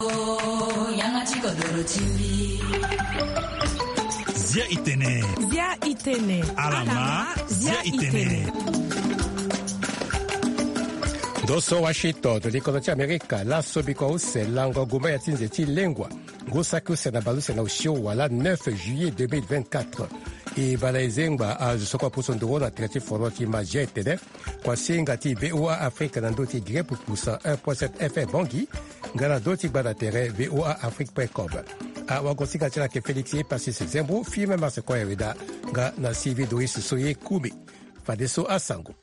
Zia Itene. Alama Zia Itene. Doso Washington tulikonotia Amerika laso biko use lango goma ya tinzeti lengwa gosaku sena baluse na ushio wala 9 juillet 2024 e balaizengba azusokwa puso ndoro na trati foroti majetene kwa singa ti VOA Afrika na ndoti grepu pusa 1.7 FM bongi ngana doti bada tere voaafrique.com a wakosika tila ke Felix ye pasi se zembo firme maseko ya weda nga na CV Doris Soye Kumi fadeso asango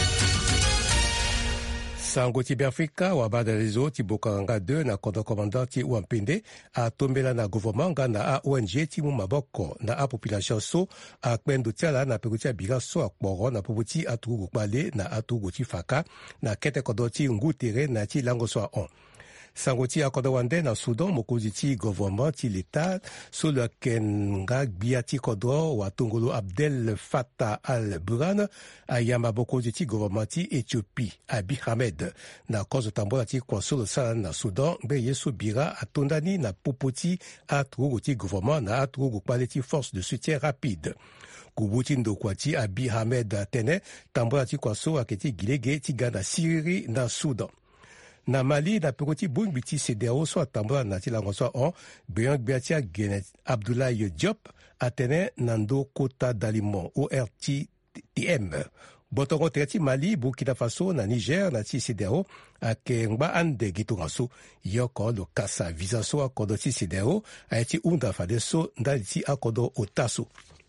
sango ti Afrika wa bada lezo ti bokanga 2 na kondo komanda ti wampende a tombela na gouvernement nga na a ONG ti mu maboko na a population so a kpendo tiala na peku ti abiga so a kporo na popo ti atugu kpale na atugu ti faka na kete kodo ti ngutere na ti lango so a on. Sango ti akodo wande na Soudan mokozi ti gouvernement ti l'État so le kenga gbia ti kodo wa tongolo Abdel Fattah al-Burhan ayamba bokozi ti gouvernement ti Éthiopie Abiy Ahmed na kozo tambola ti kwasolo sala na Soudan be yeso bira atondani na popo ti atrugu ti gouvernement na atrugu kpale ti force de soutien rapide kubuti ndokwa ti Abiy Ahmed tene tambola ti kwaso aketi gilege ti ga na Syrie na Soudan. Na Mali na peko ti bongbi ti CEDEAO so atambola na ti lango so on beyon gbia ti agene Abdoulaye Diop atene na ndo kota dalimon ORTM botongo tere ti Mali, Burkina Faso na Niger na ti CEDEAO ayeke ngba ande gi tongaso yoko lo kasa visa so akodo ti CEDEAO aye ti hunda fade so ndali ti akodo otaso.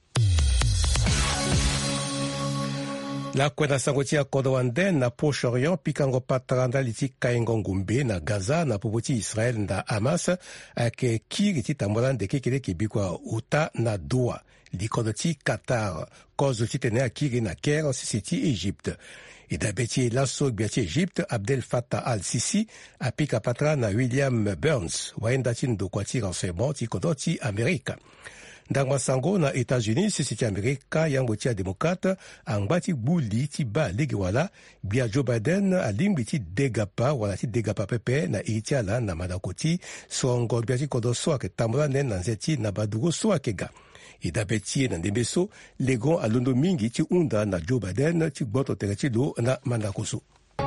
La kwena sango ti akodo wande na Proche-Orient pikango patranda li ti kaingo ngumbe na Gaza na popo ti Israel na Hamas ayeke kiri ti tambola ndeke kele yeke bikua uta na Doha likodo ti Qatar kozo ti tene akiri na Caire sisi ti Égypte e dabe ti laso gbia ti Égypte Abdel Fattah al-Sisi apika patra na William Burns wayenda ti ndokua ti renseignement ti kodo ti Amerika. Ndangma sango na États-Unis sisi ti Amerika yango ti ademokrate angba ti gbuli ti ba lege wala gbia Joe Biden alingbi ti degapa wala ti degapa pepe na iri ti ala na madako ti songo gbia ti kodo so ayeke tambola nen na nze ti na badugu so ayeke ga e dabe ti e na ndembe so legon alondo mingi ti hunda na Joe Biden ti gboto tere ti lo na mandako so.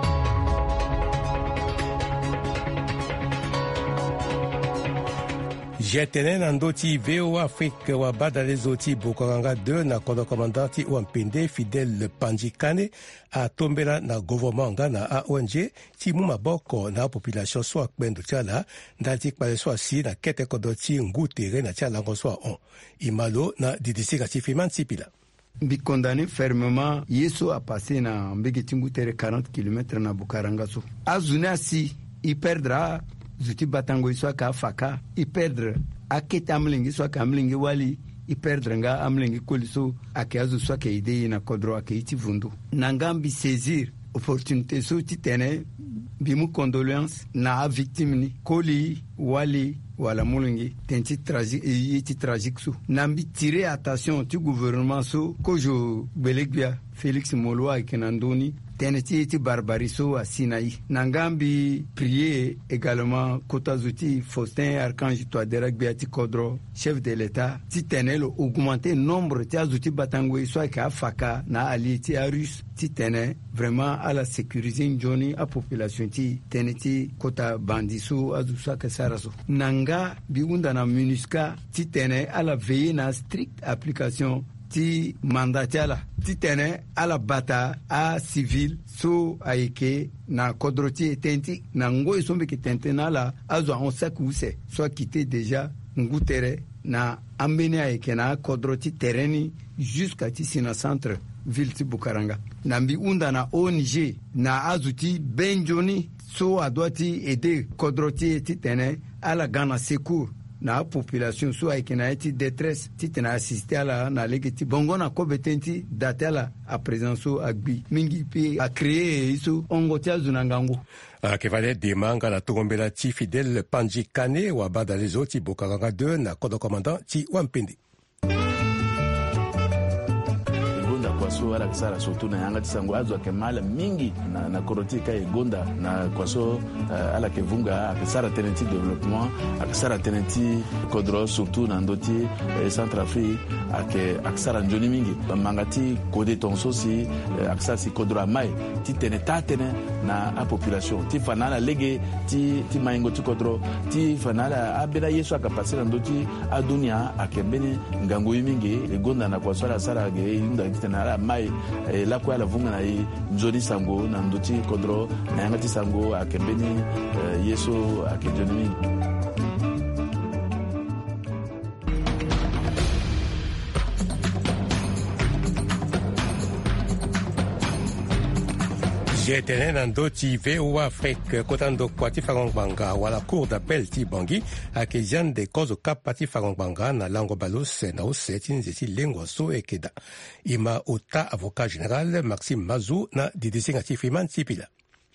Jetene na ndo ti VOA Afrique wa bada lezo ti bokanga 2 na kondo komanda ti wampende Fidel Panjikane a tombela na gouvernement nga na a ONG ti mu maboko na population so akpendo ti ala ndali ti kpale so asi na kete kodo ti ngutere na ti alango so on imalo na didisika ti Fiman Sipila. Bi condamné fermement yeso a passé na mbege ti ngutere 40 km na Bukaranga so azune asi i perdra zuti batango iswa ka faka i perdre akete amlingi iswa ka amlingi wali i perdre nga amlingi koliso ake azu swa ke idei na kodro ake iti vundu nangambi saisir opportunité so ti tene bimu condoléance na victime ni koli wali wala mulungi tenti tragique so nambi tirer attention ti gouvernement so kojo belegbia Félix Molwa kenandoni teneti ti barbarie so a Sinaï nangambi prier également kotazuti Faustin Archange Touadéra Gbiati Kodro chef de l'État ti tenelo augmenter nombre ti azuti batangwe so ka faka na ali ti arus ti tene vraiment à la sécuriser njoni a population ti teneti kota bandiso azusa ka saraso nanga biunda na MINUSCA ti tene à la veiller na stricte application ti mandatiala ti tene ala bata a civil so ayeke na kodroti tenti na ngoi sombe ki tente na la azo on sakuse so quitté déjà ngutere na ambeni ayeke na kodroti tereni jusqu'à ti sina centre ville ti Bukaranga nambi unda na ONG na azuti benjoni so adwati aider kodroti ti tene ala gana secours na population so ayeke na ye ti détresse ti tene assisté ala na lege ti bongo na kobe tenti date ala a présence so agbi mingi mpe acréé so ongo ti azo na ngango ayeke vale demanga na togombela ti Fidel Panjikane wa bada lezo ti bokanga 2 na kodo commandant ti wampende. so ala kisara surtout na yanga tisango azo ke mala mingi na koroti ka egonda na kwaso ala ke vunga akisara tenenti développement akisara tenenti kodro surtout na ndoti Centrafrique akisara njoni mingi mangati kode tonso si akisara si kodro mai ti tenetane na a population ti fanala lege ti maingo ti kodro ti fanala abela yesu akapasira ndoti adunia akembeni ngango mingi egonda na kwaso ala sara ge inda tinala mai la kwa la vunga na njoni sango na ndoti kodro na yanga ti sango akembeni yesu akenjoni mingi. Jetene nando ti VOA Afrique kotando kwati farongbanga wala cour d'appel ti Bangui akezian de kozo kapa ti farongbanga na lango balose na oseti nzeti lengwa so ekeda. Ima ota avocat général Maxime Mazou na didisinga ti Freeman Tipila.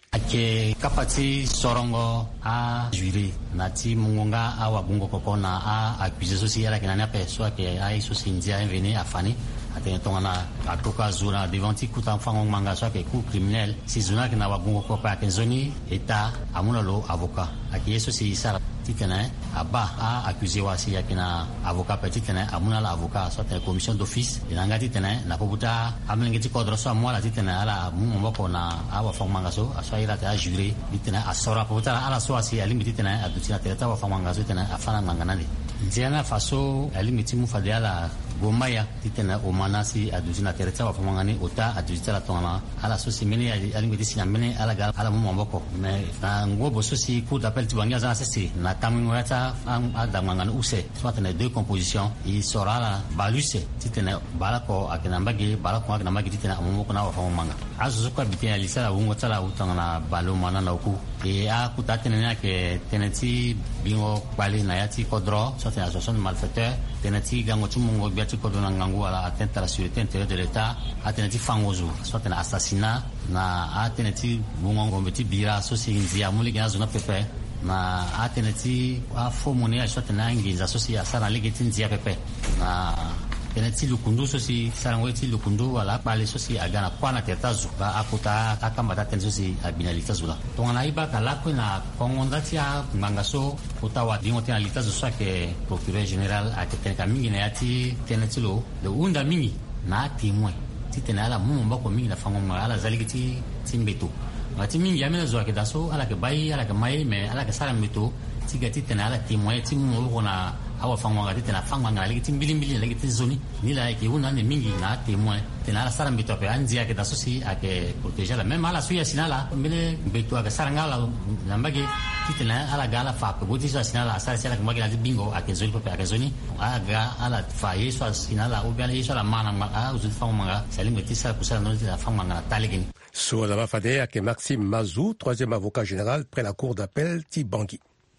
Ake kapati sorongo a juri na ti mungonga a wabungo koko na a accusé sosi ala kinanya pe so ake ai sosi ndia veni afani atene tongana atoka zona devant ti kuta fango manga so ake coup criminel si zona kina wabungo koko ake zoni eta amuna lo avocat ake sosi sara titene aba a accusé wasi yakina avocat petit tene amuna la avocat so tene commission d'office inanga titene na pobuta amlengeti kodro so amwala titene ala mumoko na awa fango manga so aso ila ta juré titene asora pobuta ala so asi alimiti tene adutina tereta wa fango manga so tene afana manganani ndiana faso alimiti mu fadiala gomaya titene omanasi adutina tereta wa fango ngani ota adutita la tona ala so simene alimiti sinyamene ala gal ala mumoko me na ngobo so si coup d'appel ti Bangui za sesi na tamingwata adamangana use soit na deux compositions il sera la baluse titene balako akinambagi balako akinambagi titene amumoko na wa fango manga azo ko bitia lisala wungo tala utanga na balo mana na uku e a kutatene yake teneti bingo kwali na yati kodro soit une association de malfaiteurs teneti gango tumungo biati kodro na ngangu ala atteinte à la sûreté intérieure de l'état ateneti fangozu soit un assassinat na ateneti bungo ngombeti bira sosi nzia muli gina zona pepe na ateneti a fomone a soit na nginza sosi asana legeti nzia pepe na teneti lukundu sosi sarangweti lukundu wala pale sosi agana kwana tetazu ba akuta akambata tenzo sosi abinalita zula tongana iba kala na kongondati a mangaso utawa dingote alita zo ke procureur général a tenka mingi na yati teneti lo de unda mingi na témoin titena ala mumba ko mingi na fango ala zaligiti timbeto ngati mingi yamena zo ke daso ala ke bai ala ke mai me ala ke sara mbeto tigati tena ala témoin timu ko na awa fango ngati tena fango ngala ligiti mbili ligiti zoni ni la ke una ne mingi na témoin tena ala sara mbeto pe anzia ke daso si ake protéger la même ala suya sinala mbele mbeto ake sara ngala nambage titena ala gala fa ko boti sa sinala sara sala ke magina bingo ake zoni pe ake zoni aga ala fa yeso sinala o bien yeso la mana a uzu fango manga salingo tisa kusala no tisa fango manga taligini. Sur la Mafadea que Maxime Mazou, troisième avocat général près la cour d'appel ti Bangui.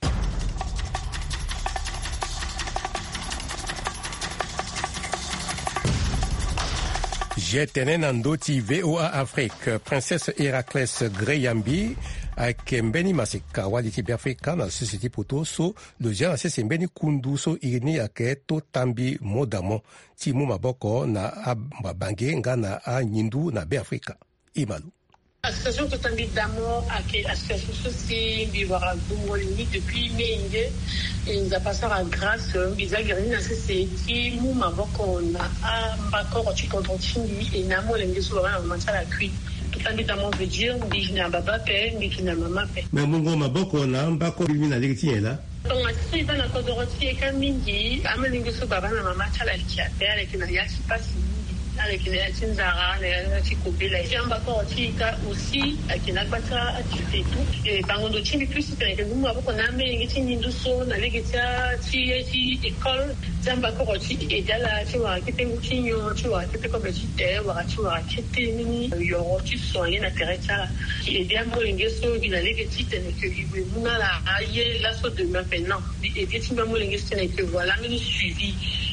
Jetene nandoti VOA Afrique, princesse Héraclès Greyambi, avec Mbeni Masika, Waliti Biafrika, na société poto so, le genre c'est Mbeni Kundu so irini aketo tambi modamo, ti mumaboko na Bangi, ngana a Nyindu na Biafrika. Imalu. L'association Totambi d'Amour a été association sociale Bivara Bumolini depuis mai et nous a passé à grâce Bizagrine à CCT Mouma Bokon à Mbakor Chikontini et Namo Lengesouara en matière à cuit. Totambi d'Amour veut dire Bijna Baba Pé, Bikina Mama Pé. Mais Mungo Maboko na Mbakor Bimina Legitier là. Donc, si dans la Kodoroti et Kamindi, Amelingesou Baba na Mama Chalaki à terre et qu'il n'y a pas si. Avec les Tinzara, les Tikopé, les Jambako, Tika aussi, avec les Nagbata, et tout. Et par contre, tu plus c'est que nous avons amené les Tinduso, les Legatia, Ti, école, Jambako, et là, tu vois, qui était Moutinho, tu vois, qui était comme le Tité, tu vois, qui était Mini, Yoro, tu sois, il y a Teresa, et bien, moi, l'Ingesso, il a les Tite, et que Mouna, là, aïe, là, saut de maintenant. Et bien, si moi, l'Ingesso, et que voilà, mais suivi.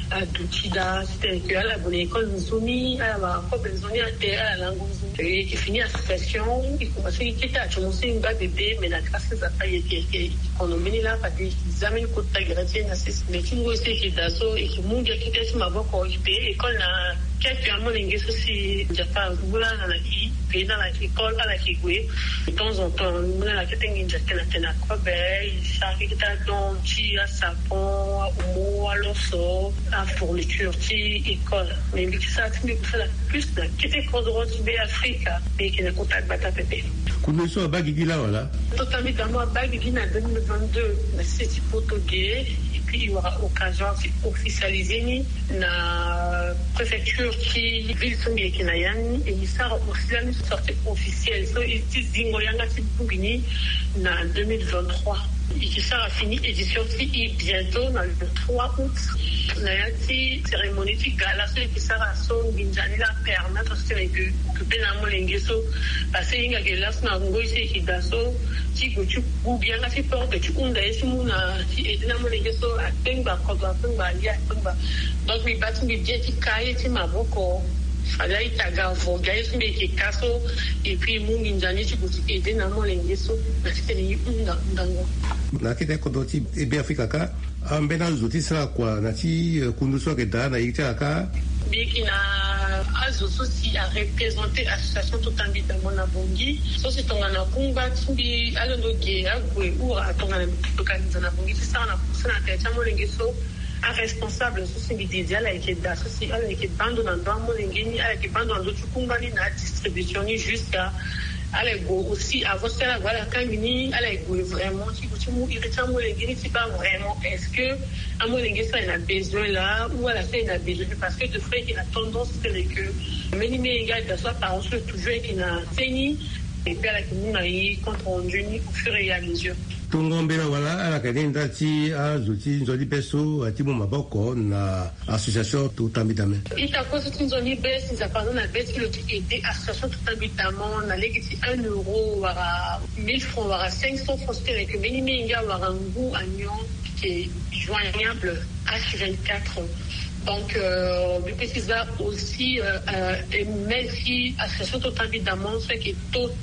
Adutida, c'était que à la bonne école Nzumi, à la propre Nzumi à la langue Nzumi. Et qui finit l'association, il commence à quitter à commencer une bébé, mais la classe ça pas été qu'on nommé là parce qu'ils amènent côté de gratuit mais qui nous aussi qui d'asso et qui monte qui était sur ma voie corrigée école na quelques mois l'ingé aussi Japan voilà na qui puis dans l'école à la qui de temps en temps on a la qui tengi Japan na quoi ben ça qui était dans chi à sapon à omo à l'osso à fourniture chi école mais qui ça tu me fait la plus qui était cordon de Afrique et qui ne contact bata pépé kunuso abagi là voilà totalement abagi na 2022 mais c'est portugais et puis il y aura occasion officialisée na préfecture qui ville sombi qui na yani et il sera aussi la sortie officielle so il dit zingo yanga tibugini na 2023 qui sera fini édition qui bientôt dans le 3 août na yati cérémonie qui gala qui sera son binjani la permettre que benamo lengeso parce inga gelas na ngo ise hidaso ti gochu bien la porte tu unda esimuna ti edinamo lengeso atenga ko ba ya atenga donc mi bati mi bien ti kai ti maboko ala itaga voga esime ke kaso et puis mungi njani ti gochu edinamo lengeso parce que ni ndango na kite ko doti e be Afrika ka ambena zuti sala kwa na ti kunduso ke dana ikta ka Bikina aussi a représenté l'association tout en vite mon abongi. So c'est ton anakumba timbi alondoge agwe ou a ton anakumba na bongi c'est ça on a poussé na tête mo lengeso un responsable so dédié à la équipe d'association à l'équipe bando na mo lengeni à l'équipe bando ndo tukumba ni na distribution ni jusqu'à Allego aussi avant ça voilà quand mini Allego vraiment tu mu irritant mo lengeni c'est pas vraiment est-ce que à mon lengeni ça il a besoin là ou à la fin il a besoin parce que de fait il a tendance c'est que même égal de soit par exemple toujours qu'il a fini et puis à la communauté quand on unit au fur et à mesure tungombela wala ala kadenda ti azuti nzoli peso atimu maboko na association tutambitame itako soti nzoli besi za pardon na besi le aider association tutambitamo na legiti 1 euro wara 1000 francs wara 500 francs que minimum inga wara ngu agnon qui est joignable H24 donc le précisa aussi mail qui association tutambitamo ce qui est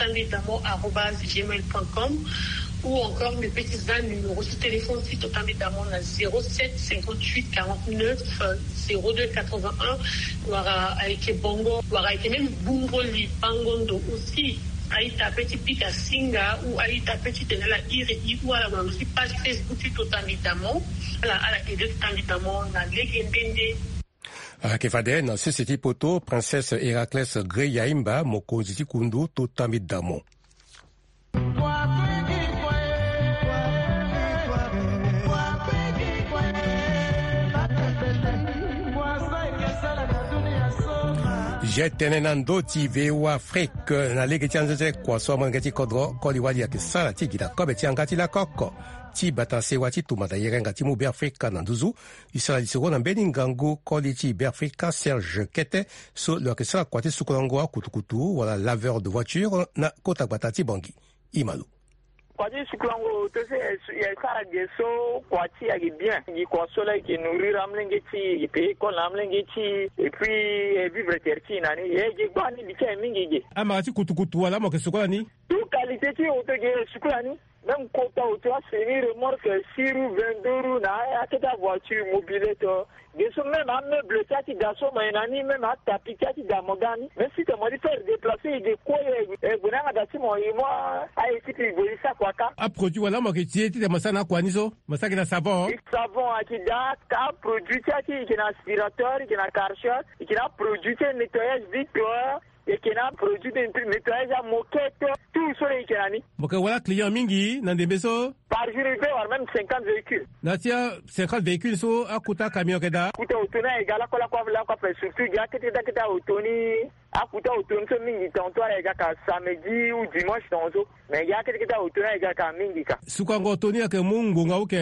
tutambitamo@gmail.com ou encore mes petits numéros de téléphone si totalement à 07 58 49 02 81 wara avec bongo wara avec même bungoli pangondo aussi aïta petit pika singa ou aïta petit de la iri ou à la aussi page Facebook totalement à la et totalement na legendende Kefade na société poto princesse Héraclès Greyaimba mokonzi kundu totamidamo Jetenenando ti vewa Afrique na lege tianze kwa so mangati kodro kodi wali ya kisala tigida kobe tiangati la koko ti batase wati tumata yerenga ti mu be Afrika na nduzu isala disego na beningangu kodi ti be Afrika Serge Kete so lo kisala kwati sukolongo kutukutu wala laveur de voiture na kota batati bangi imalu Kwati sukulango tose ya kara geso kwati ya bien qui consola qui nourrir amlenge ti pe ko amlenge ti et puis vivre terti nani ye gbani dike mingi ama ti kutukutu wala mo kesokola ni tout qualité ti otoge sukulani même kota auto semi remorque siru 22 roues na aketa voiture mobilette geso même un meuble tati daso mainani même à tapis tati damogani mais si tu m'as dit faire déplacer de quoi bonanga dati mo moi a équipe bolisa kwaka a produit wala mo ke ti de masana kwanizo masaki na savon savon akida ka produit tati qui na aspirateur qui na karcher qui na produit nettoyage vitre et qui n'a produit de nettoyage à moquette, tout sur les Kenani. Donc voilà, client mingi, dans des maisons. Par jour, il peut y avoir même 50 véhicules. Natia, 50 véhicules, so, à Kuta camion Keda. Kuta Otona, égal à quoi surtout, il y a que Otoni, à Kuta Otoni, ce mingi, tantôt, il y a samedi ou dimanche, tantôt. Mais il y a que Otona, égal à mingi. Sukango Otoni, à que Mungu, ok.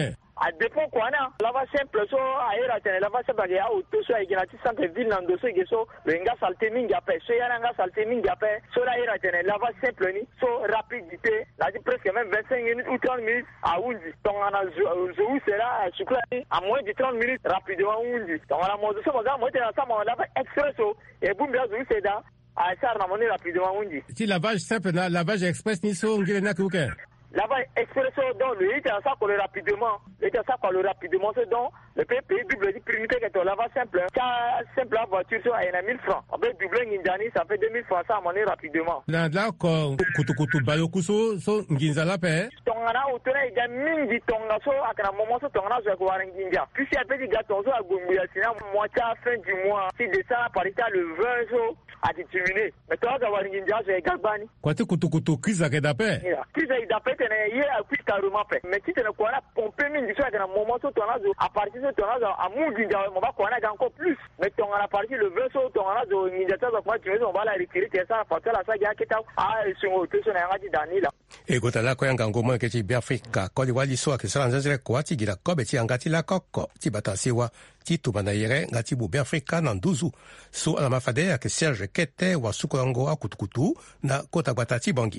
a dépend quoi na lava simple so aera tene lava simple ya auto so igina ti centre ville nando so geso lenga salte mingi ape so yana nga salte mingi ape so la era tene lava simple ni so rapidité la dit presque même 25 minutes ou 30 minutes à undi tongana zo sera suklani à moins de 30 minutes rapidement undi tongana mo so baga mo tena sa mo lava expresso et bumbia zo seda a ça na moni rapidement undi ti lavage simple na lavage express ni so ngile na kuke lavage expresso donc le ita ça pour le rapidement c'est donc le pays double dit primité que ton lavage simple ça simple la voiture so a 1000 francs avec double ngindani ça fait 2000 francs ça monnaie rapidement na la ko kutu bayo kuso so nginza la pe tongana utona ida mingi tonga so akana moment so tongana zo ko waranginja puis si appeli gâteau so agumbu ya sina moitié à fin du mois si descend par état le 20 so a déterminé mais toi za waranginja zo gabani kwati kutu kiza ke dape kiza idape tene ye a quitte carrément fait mais si tene ko na pomper mingi so akana moment so tongana zo à partir de tongana a munginja mo ba ko na encore plus mais tongana partir le 20 so tongana zo nginja so ko tu on va la retirer ça parce que la ça ya kita a sur to so na ngati danila e gota la ko yanga ngoma ke ti Biafrika ko di wali so ke sala nzere ko ati gira ko be ti ngati la kokko ti batasiwa ti to banayere ngati bu Biafrika na nduzu so ala mafade ke Serge Kete wa sukongo akutukutu na kota batati bangi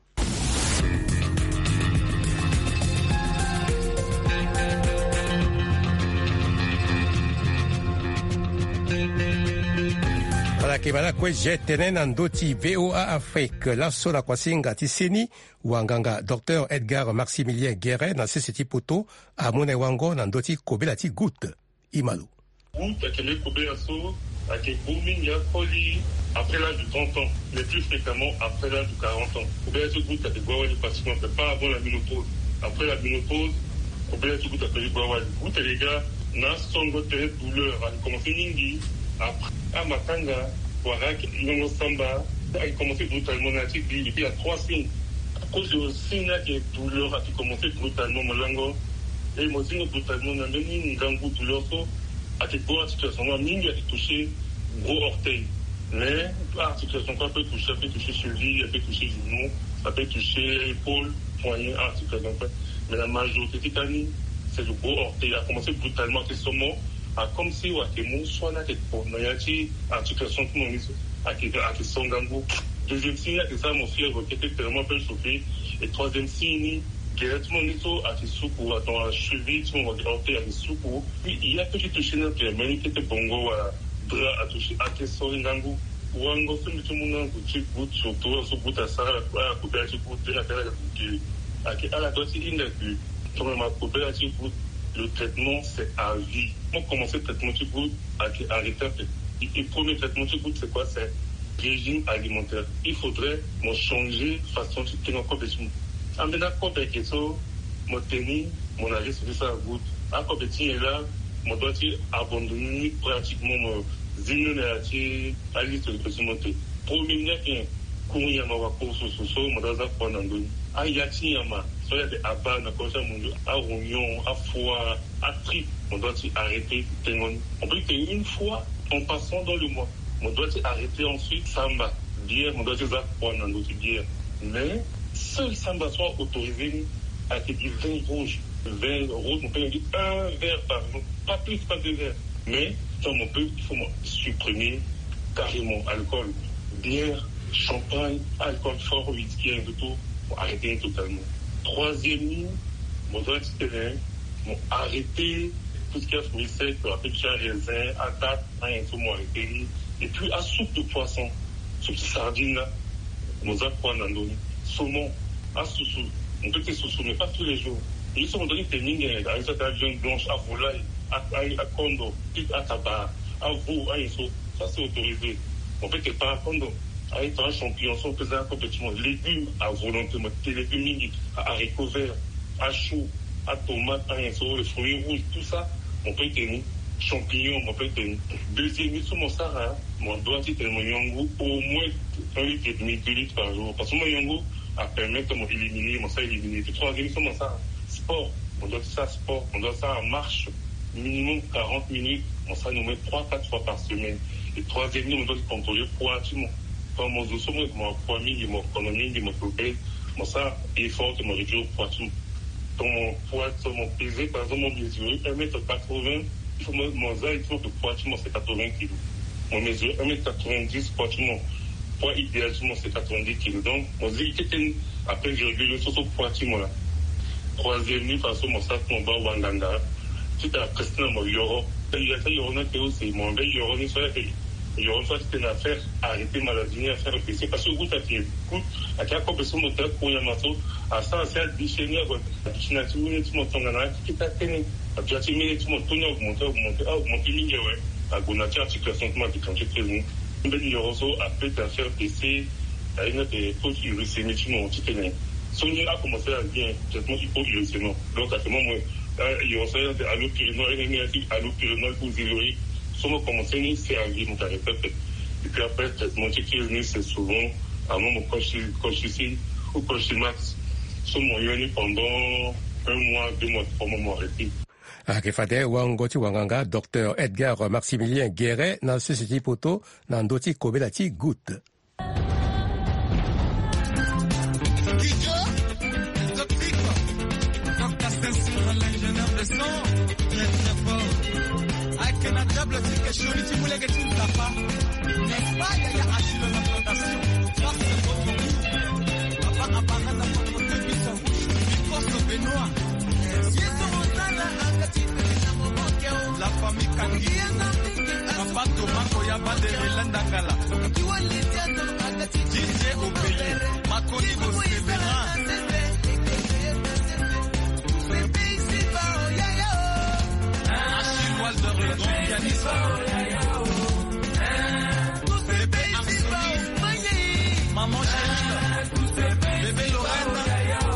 kibala kwe jetene na ndoti VOA Afrique la sola kwa singa tiseni wanganga Dr Edgar Maximilien Guéret na sisi poto amone wango na ndoti kobela ti goutte imalu goutte akele kobela so ake booming ya koli après l'âge de 30 ans mais plus fréquemment après l'âge de 40 ans kobela ti goutte ake gwawali pratiquement pas avant la ménopause après la ménopause kobela ti goutte ake gwawali goutte les gars na songo tere douleur a commencé mingi après à matanga Warak, Nongo Samba, a commencé brutalement et puis il y a 3 signes. À cause de signe qui est douleur, a commencé brutalement Molango, et moi aussi brutalement, on a mis une douleur, à cette bonne situation, on a mis à toucher gros orteil. Mais, la situation, ça peut toucher cheville, ça peut toucher genou, ça peut toucher épaule, poignet, articulation. Mais la majorité titanie, c'est le gros orteil. A commencé brutalement, c'est seulement. Comme si on a des soit là que pour nous y a des articulations qui nous qui sont gango. Deuxième signe que ça mon frère qui était tellement peu chauffé et troisième signe directement nous à des soucous à ton cheville tu m'as dit à des soucous puis il y a petit touché dans le mais qui était bongo à bras à toucher à tes soins gango wango c'est tout le monde qui goûte surtout sur goûte à ça à couper à goûte la terre à la doigt il n'a plus comme ma couper à goûte. Le traitement, c'est à vie. On commence le traitement du goût à arrêter. Le premier traitement du goût, c'est quoi? C'est régime alimentaire. Il faudrait changer façon de tenir compétition. En venant compétition, mon tennis, mon avis sur ça goût. En compétition, là, mon doit abandonner pratiquement mon zénonati à liste de possibilités. Premier minute, courir ma course sur mon dans un point d'andouille. Ayati yama. Soit des abats, à rognon, à foie, à trip, on doit arrêter. On peut que une fois, en passant dans le mois, on doit arrêter ensuite samba, bière, on doit prendre dans notre bière. Mais seul samba soit autorisé à des vins rouges. Vin rouge, on peut dire un verre par jour, pas plus, pas 2 verres. Mais on peut, il faut supprimer carrément alcool, bière, champagne, alcool fort, whisky, et tout, pour arrêter totalement. Troisième ligne, mon doigt de terrain, arrêter tout ce qui est fruits secs, pêcher à raisin, à date, arrêter. Et puis à soupe de poisson, soupe de sardine, mon doigt prendre dans l'eau. Saumon, à soussou, on peut être soussou, mais pas tous les jours. Et ils ont donné des lignes, à cette viande blanche, à volaille, à condo, à tabac, à veau, à iso. Ça c'est autorisé. On peut être pas à condo. Avec un champignon, on peut faire complètement légumes à volonté, des légumes à haricots verts, à choux, à tomates, à les fruits rouges, tout ça, on peut tenir. Champignons, on peut tenir. Deuxième, sur mon Sahara, mon doigt de mon yongo, au moins 1,5 litre, 2 litres par jour. Parce que mon yongo a permis de m'éliminer, mon ça éliminer. Troisième, sur mon Sahara, sport, on doit ça sport, on doit ça en marche, minimum 40 minutes, on ça nous met 3-4 fois par semaine. Et troisième, on doit contrôler proactivement. Quand mon dossier, mon famille, mon économie, mon problème, mon ça, effort de me réduire au poisson. dans mon poids, sur mon pesé, par exemple, mon mesure 1m80, il faut mon zaï, il faut que poids, c'est 80 kg. Mon mesure 1m90, poids idéal, c'est 90 kg. Donc, on dit que après, j'ai réglé sur ce poids, là. Troisième nuit, façon, mon sac, mon bas, Wanganga. Tout à presque, mon euro. Il y a ça, il y en a qui aussi, mon bel euro, il y aura fait une affaire, arrêter maladie, à faire PC, parce que vous, ça fait écoute, à quel point personne monte pour y avoir à ça, c'est à déchaîner, à déchaîner, tu montes ton gana, qui t'a tenu, à tu as mis, tu montes ton augmenter, ouais, à Gonati, articulation, quand tu préviens. Il y aura aussi, après, d'affaire PC, à une des fautes uricémies, tu montes, tu tenu. Sonia a commencé à bien, traitement hypo-uricémie. Donc, à ce moment, il y aura ça, à l'opérinol, pour zéroer. Souvent commencé à servir mon caractère. Et puis après, mon ticket, c'est souvent, à moi, quand je suis ou quand je suis max, sur mon yoni pendant 1 mois, 2 mois, 3 mois, arrêté. Akifade wangoti wanganga Dr Edgar Maximilien Guéret na société poto na ndoti kobelati goutte. La famille Kangi, Papa Tomako Yabade Landangala, DJ Obeye, Makoni Bosebera, Achille Walder, le grand pianiste, bébé Arsoni, maman Chérie, bébé Lorraine.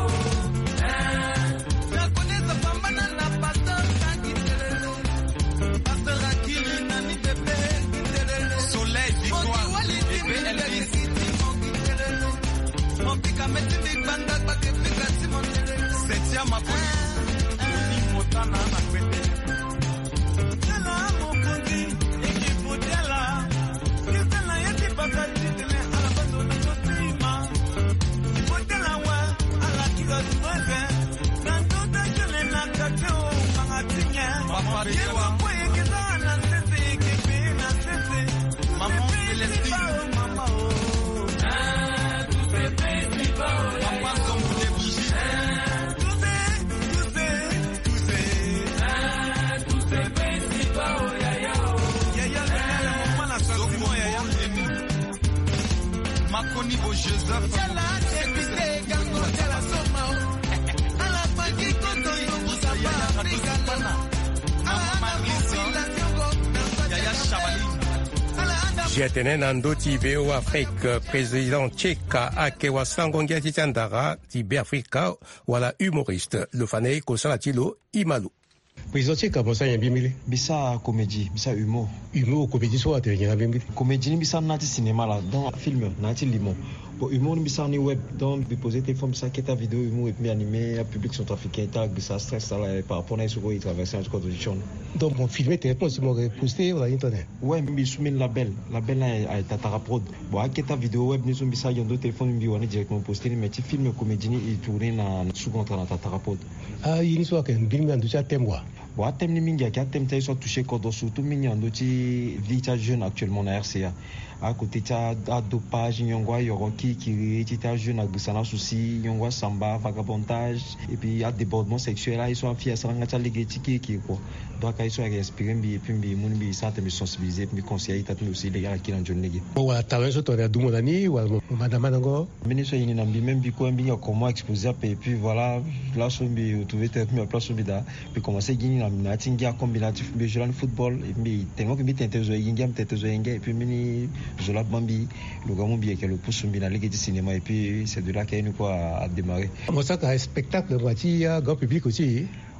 Jetene nandoti veo Afrique président Tcheka Akewa Sangongia Titandara ti Afrika wala humoriste le fanei kosalatilo Imalu. Président Tcheka bosa yambimili bisa comédie bisa humour comédie so atengena bimili comédie ni bisa nati cinéma là dans film nati limon bon humour ni bisa ni web donc déposer téléphone bisa keta vidéo humour et puis animé à public sont africain tag bisa stress là par rapport à ce qu'on y traverser en condition donc mon filmé téléphone c'est mon posté sur internet ouais mais soumis label là à Taraprod bon keta vidéo web ni so bisa yondo téléphone mbi woni directement posté mais ti film comédie ni tourner na sous contrat na Taraprod ah yini so que film ndu cha temwa bon thème ni mingi ya thème tay so toucher code surtout mingi ando ti vie ta jeune actuellement na RCA à côté ta dopage nyongwa yoroki qui était jeune à Gusana souci nyongwa samba vagabondage et puis à débordement sexuel là ils sont fiers ça ngata legeti qui quoi donc ils sont inspirés et puis mon bi ça te me sensibiliser puis conseiller ta aussi les gars qui dans jeune négé bon wa talent so to ya dumodani wa madame nango ministre yini na bi même bi ko mbi comment exposer et puis voilà là so bi trouver tête mais place bi da puis commencer gini na tingia combinatif bi jouer football et puis tengo que bi tente zo yinga tente zo yinga et puis mini Zola Bambi, le gamin qui est le pouce dans les cinéma et puis c'est de là qu'il y a quoi à démarrer. Bon ça un spectacle voici grand public aussi.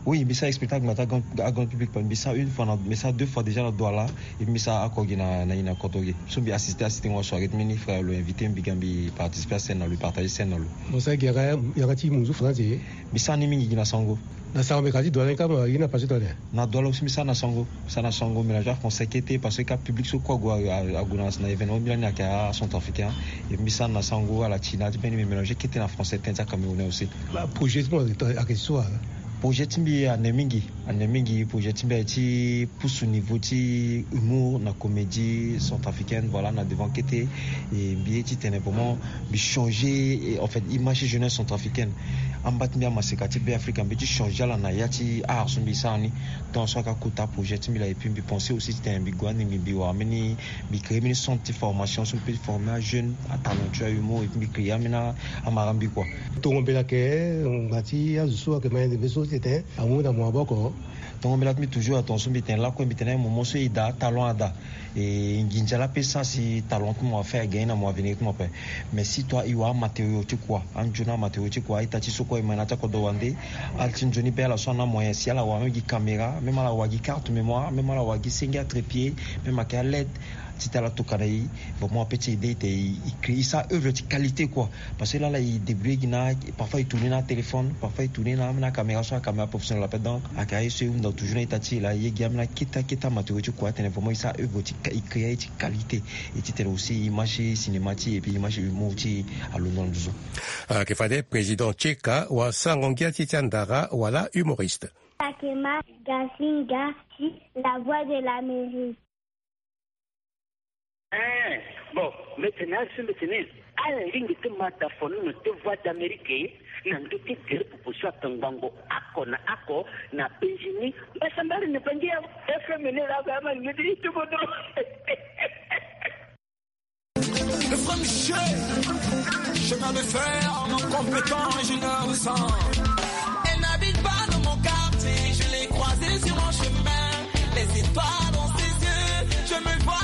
Oui, mais ça spectacle mata à grand public mais ça une fois mais ça deux fois déjà dans Douala et mais ça à Kogina na ina Kotoge. So bi assister moi soirée mini frère le invité Bigambi participer à scène lui partager scène lui. Bon ça yagati muzu français. Mais ça ni mingi na sango. Na sango me kadi Douala kama ina pas Douala. Na Douala aussi mais ça na sango mélangeage qu'on s'inquiéter parce que cap public so quoi à Gounas na événement bien na ka sont africains et mais ça na sango à la China tu peux mélanger qui était en français t'es camerounais aussi. Bah projet à question projet timbi anemingi projet timbi ti pousse au niveau ti humour na comédie centrafricaine voilà na devant kété et bien ti tenait vraiment bi changer en fait image jeunesse centrafricaine en batmi à masekati be africain bi changer la na yati art sumbi sani dans soit ka kota projet timbi la et puis bi penser aussi ti un bi gwani mi bi wa meni bi créer une santé formation sur peut former jeune à talentueux humour et puis créer amena amarambi quoi to ngombela ke ngati azuso ke maende beso c'était à mon amour beaucoup donc on met toujours attention bitin là quoi bitin un moment c'est ida talent ada et nginjala pesa si talent comment faire gagner moi venir comment faire mais si toi il y a matériaux tu quoi en journal matériaux tu quoi ita ti soko imanata ko do wande altin joni bela sona moyen si ala wa ngi caméra même ala wa gi carte mémoire même ala wa gi singa trépied même à LED si t'as la tokanai vraiment petite idée il crée ça œuvre de qualité quoi parce que là il débrouille parfois il tourne dans téléphone parfois il tourne dans la caméra sur la caméra professionnelle là dedans à carré sur dans toujours état là il y a kita matériau quoi t'es vraiment ça œuvre il crée de qualité et tu aussi image cinématique et puis image humour à l'honneur du jour que fallait président Tcheka ou Sangongia Titiandara voilà humoriste Takema Gasinga la voix de l'Amérique. Bon, maintenant, à la ligne de mataphone, nous te voix d'Amérique, n'a pas été pour soit un bango, ako, n'a péjini, mais ça m'a ne pas dire, efféminé la gamme, me dit tout le monde. Le franchise, chemin de fer, mon compétent ingénieur de sang. Elle n'habite pas dans mon quartier, je l'ai croisée sur mon chemin, les étoiles dans ses yeux, je me vois.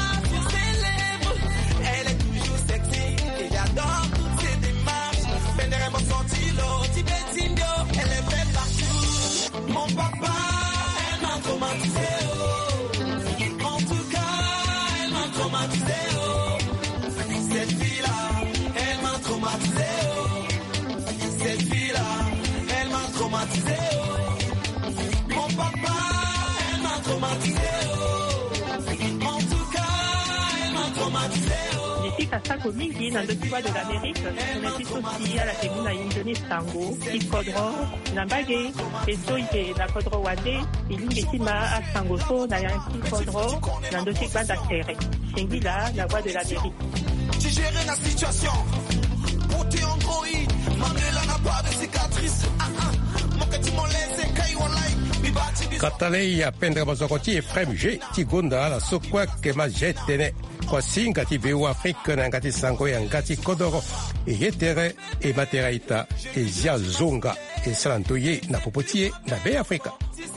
J'adore toutes ces démarches. Pendant mon sentilo, Tibetindo, elle est vraie partout. Mon papa, elle m'a traumatisé. Oh. En tout cas, elle m'a traumatisé. Oh. Cette fille-là, elle m'a traumatisé. Oh. Cette fille-là, elle m'a traumatisé. Oh. Mon papa, elle m'a traumatisé. Oh. En tout cas, elle m'a traumatisé. Sako mingi na ndoki wa de l'Amérique tunaishi aussi à la temuna indone sango ikodro na mbage ezo ike na kodro wande ilingi tima a sango so na yanki kodro na ndoki wa da terre singila la voix de l'Amérique. J'ai géré la situation beauté en gros Mandela n'a pas de cicatrice mokati molese kai walai Katalei apendre bazokoti Efrem G Tigonda la sokwa kema jetene kwa singa ti veu Afrique na ngati sango ya ngati kodoro e yetere e materaita e zia zonga e salantoye na popotie na be Afrika.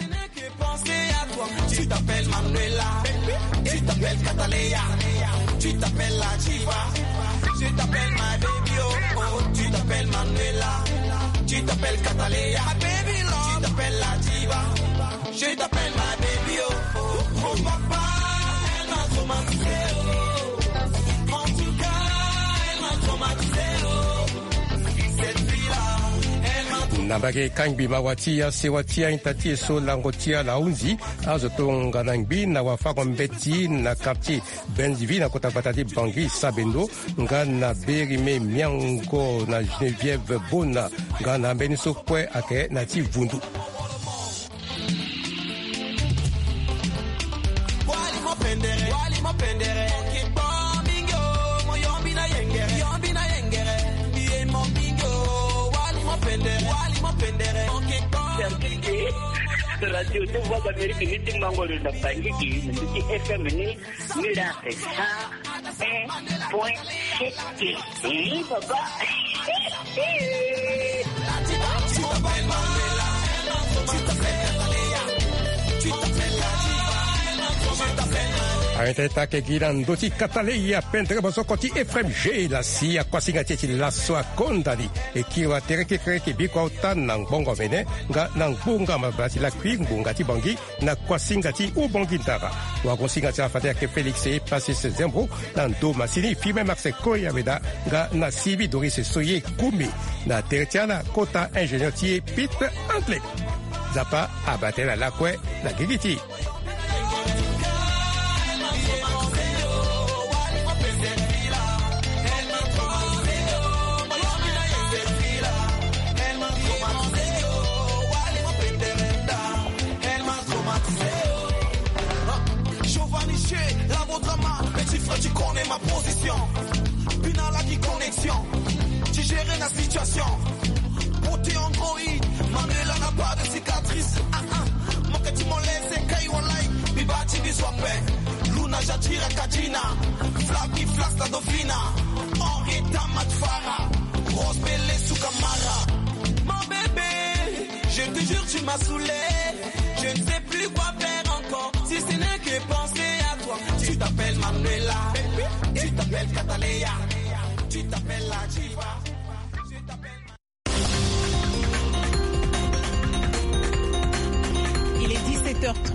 Tu t'appelles Manuela, tu t'appelles Catalea, tu t'appelles la Chiva, tu t'appelles my baby oh, tu t'appelles Manuela, tu t'appelles Catalea, baby tu t'appelles la Chiva, je t'appelle my baby oh, mon papa elle m'a traumatisé oh, en tout cas elle m'a traumatisé oh, cette fille-là elle m'a Nambage kangbi mawatia sewatia intati so langotia launzi azotonga nangbi na wafako mbeti na quartier Benzivi na kota batati Bangui Sabendo ngana berime miango na Geneviève Bona ngana beniso kwe ake na ti vundu. Wali mapendere Kibambingo Moyombi na yengere Bien mombingo Wali mapendere Radio de Voix d'Amérique meeting mangolo da Bangui ni FM ni mira esa point papa tu t'appelles Manuela tu t'appelles Catalea tu t'appelles la Diva je t'appelle Aitake Girandoti Cataleia Pentrabosokoti Efrem G la Sia Kwasingati la Soa Kondali et Kiwa Tereke Kreke Bikautan Nang Bongo Vene Nga Nang Bunga Mabati la Kwingati Bangi Na Kwasingati ou Bongintara Wakosingati Afate ke Félix et passé ce Zembro Nando Masini Fime Maxe Koya Veda Nga Na Sibi Doris Soye Kumi Na Tertiana Kota Ingénieur Tie Pete Antle Zapa Abate la Lakwe La Gigiti Tu connais ma position, Pinala qui connexion, tu gères la situation. Beauté Android, Mandela n'a pas de cicatrice. Mon que tu m'en laisses, Kaiwalai, Bibati Biswape, Luna Jatira Kajina, Flappy Flash la Dauphina, Henrietta Matfara, Rose Belle Soukamara. Mon bébé, je te jure, tu m'as saoulé. Je ne sais plus quoi faire encore, si ce n'est que penser à toi. Tu t'appelles Manuela, tu t'appelles Catalea, tu t'appelles la Diva. Il est 17h30.